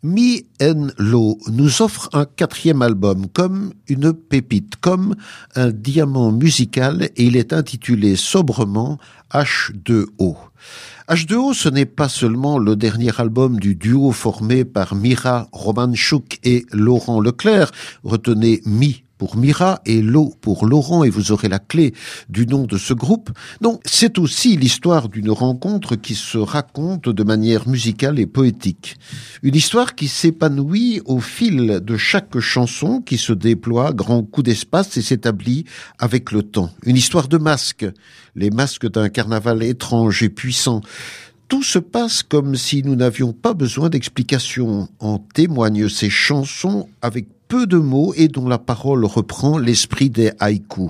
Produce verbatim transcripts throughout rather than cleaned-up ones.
Me and Low nous offre un quatrième album comme une pépite, comme un diamant musical, et il est intitulé sobrement H deux O. H deux O, ce n'est pas seulement le dernier album du duo formé par Mira Romanchuk et Laurent Leclerc. Retenez Mi pour Mira et Lo pour Laurent, et vous aurez la clé du nom de ce groupe. Non, c'est aussi l'histoire d'une rencontre qui se raconte de manière musicale et poétique. Une histoire qui s'épanouit au fil de chaque chanson, qui se déploie à grands coups d'espace et s'établit avec le temps. Une histoire de masques, les masques d'un carnaval étrange et puissant. Tout se passe comme si nous n'avions pas besoin d'explications. En témoignent ces chansons avec peu de mots et dont la parole reprend l'esprit des haïkus.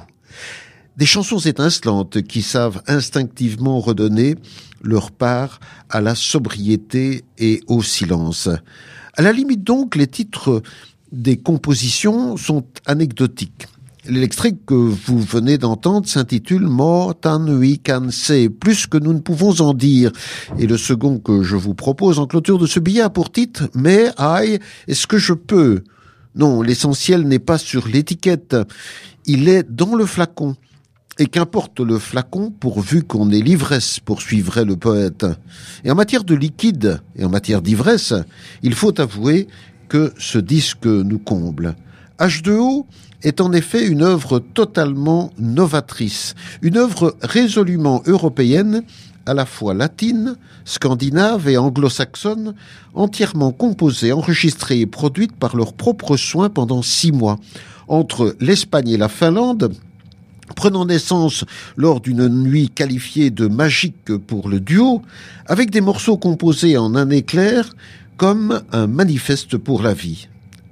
Des chansons étincelantes qui savent instinctivement redonner leur part à la sobriété et au silence. À la limite donc, les titres des compositions sont anecdotiques. L'extrait que vous venez d'entendre s'intitule « More than we can say », plus que nous ne pouvons en dire. Et le second que je vous propose en clôture de ce billet a pour titre « Mais I, est-ce que je peux ?» Non, l'essentiel n'est pas sur l'étiquette, il est dans le flacon. Et qu'importe le flacon, pourvu qu'on ait l'ivresse, poursuivrait le poète. Et en matière de liquide, et en matière d'ivresse, il faut avouer que ce disque nous comble. H deux O est en effet une œuvre totalement novatrice, une œuvre résolument européenne, à la fois latine, scandinave et anglo-saxonne, entièrement composée, enregistrée et produite par leurs propres soins pendant six mois. Entre l'Espagne et la Finlande, prenant naissance lors d'une nuit qualifiée de magique pour le duo, avec des morceaux composés en un éclair, comme un manifeste pour la vie.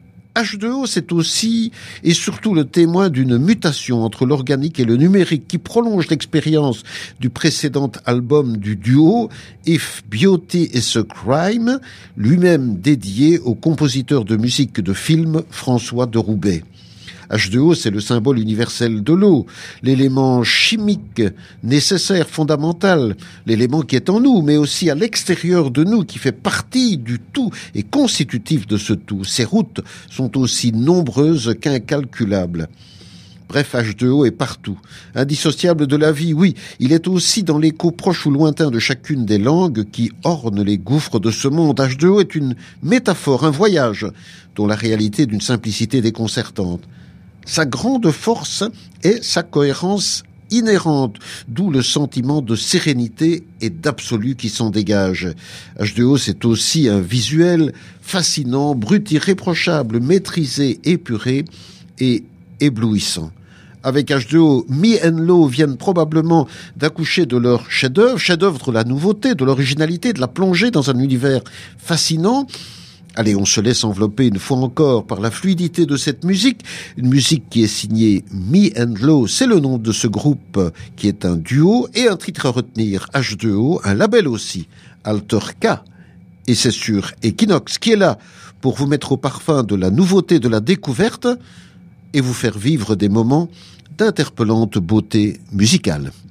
H deux O, c'est aussi et surtout le témoin d'une mutation entre l'organique et le numérique qui prolonge l'expérience du précédent album du duo, If Beauty is a Crime, lui-même dédié au compositeur de musique de film François de Roubaix. H deux O, c'est le symbole universel de l'eau, l'élément chimique nécessaire, fondamental, l'élément qui est en nous, mais aussi à l'extérieur de nous, qui fait partie du tout et constitutif de ce tout. Ces routes sont aussi nombreuses qu'incalculables. Bref, H deux O est partout. Indissociable de la vie, oui, il est aussi dans l'écho proche ou lointain de chacune des langues qui ornent les gouffres de ce monde. H deux O est une métaphore, un voyage, dont la réalité est d'une simplicité déconcertante. Sa grande force est sa cohérence inhérente, d'où le sentiment de sérénité et d'absolu qui s'en dégage. H deux O, c'est aussi un visuel fascinant, brut, irréprochable, maîtrisé, épuré et éblouissant. Avec H deux O, Me and Low viennent probablement d'accoucher de leur chef-d'œuvre, chef-d'œuvre de la nouveauté, de l'originalité, de la plongée dans un univers fascinant. Allez, on se laisse envelopper une fois encore par la fluidité de cette musique, une musique qui est signée Me and Low, c'est le nom de ce groupe qui est un duo et un titre à retenir, H deux O, un label aussi, Alter K. Et c'est sur Equinox qui est là pour vous mettre au parfum de la nouveauté, de la découverte et vous faire vivre des moments d'interpellante beauté musicale.